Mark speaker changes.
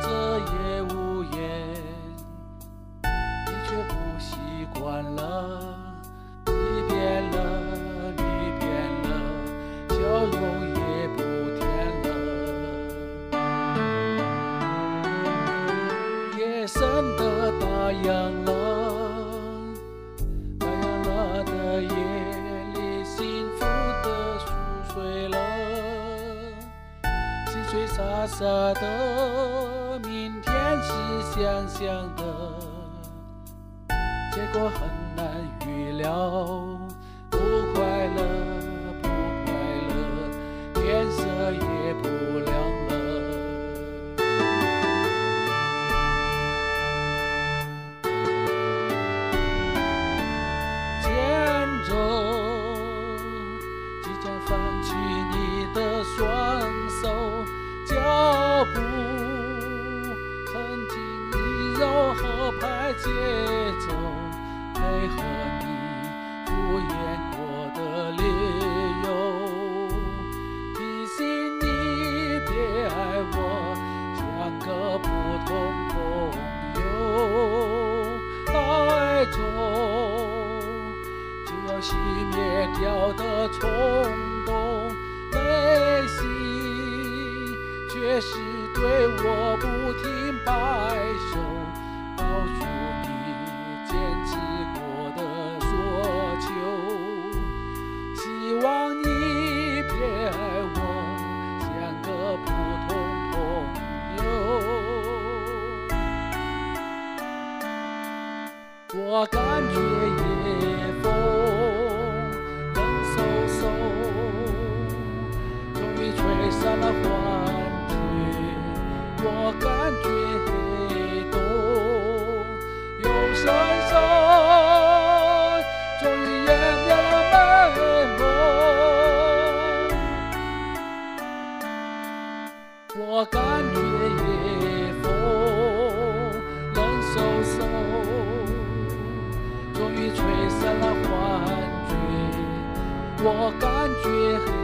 Speaker 1: 着也无言，你却不习惯了，你变了，你变了，笑容也不甜了。夜深的打烊了，打烊了的夜里，幸福的熟睡了，细碎沙沙的，明天是想象的，结果很难预料。不快乐，不快乐，天色也不亮了。牵着即将放弃你的双手，脚步很轻易柔和拍节奏，配合你敷衍过的理由，提醒你别爱我，像个普通朋友。爱中就要熄灭掉的冲动，内心却是对我不停摆手，告诉你坚持过的所求，希望你别爱我，像个普通朋友。我感觉夜风冷飕飕，终于吹散了幻觉。我感觉黑洞又深深，终于淹没了美梦。我感觉夜风冷飕飕，终于吹散了幻觉。我感觉